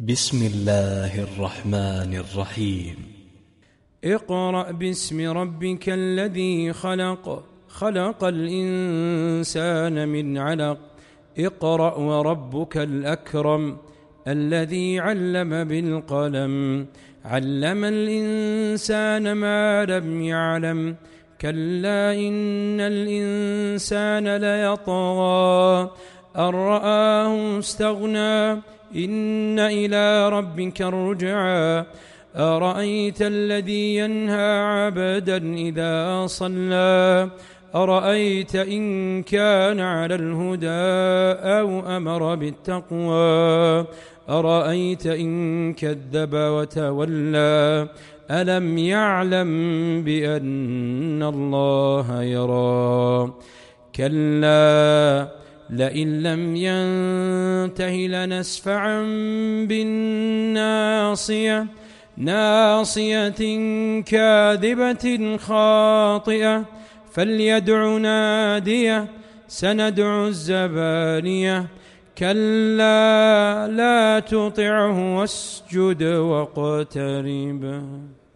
بسم الله الرحمن الرحيم. اقرأ باسم ربك الذي خلق، خلق الإنسان من علق. اقرأ وربك الأكرم الذي علم بالقلم، علم الإنسان ما لم يعلم. كلا إن الإنسان ليطغى أن رآه استغنى، إن إلى ربك الرجعى. أرأيت الذي ينهى عبدا إذا صلى، أرأيت إن كان على الهدى أو أمر بالتقوى، أرأيت إن كذب وتولى. ألم يعلم بأن الله يرى. كلا لئن لم ينته لنسفعا بالناصية، ناصية كاذبة خاطئة. فليدع ناديه، سندع الزبانية. كلا لا تطعه واسجد واقترب.